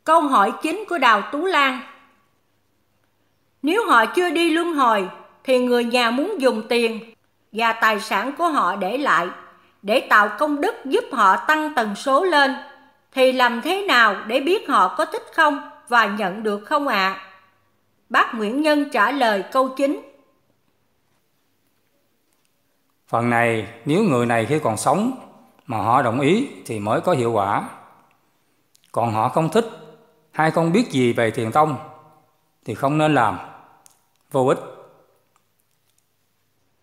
Câu hỏi chính của Đào Tú Lan: nếu họ chưa đi luân hồi thì người nhà muốn dùng tiền và tài sản của họ để lại để tạo công đức giúp họ tăng tần số lên, thì làm thế nào để biết họ có thích không và nhận được không ạ? Bác Nguyễn Nhân trả lời câu chính. Phần này nếu người này khi còn sống mà họ đồng ý thì mới có hiệu quả. Còn họ không thích hay không biết gì về thiền tông thì không nên làm, vô ích.